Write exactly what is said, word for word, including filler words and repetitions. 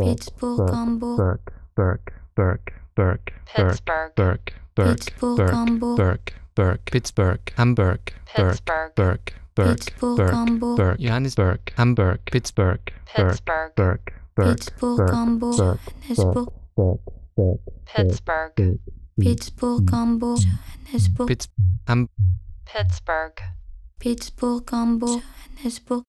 Pittsburgh, Hamburg, Burke, Burke, Burke, Pittsburgh, Burke, Pittsburgh, Hamburg, Burke, Burke, Pittsburgh, Hamburg, Pittsburgh, Burke, Burke, Pittsburgh, Hamburg, Burke, Johannesburg, Hamburg, Pittsburgh, Pittsburgh, Burke, Burke, Pittsburgh, Hamburg, Johannesburg, Pittsburgh, Pittsburgh, Hamburg, Johannesburg, Pitts, Ham, Pittsburgh, Pittsburgh, Hamburg, Johannesburg,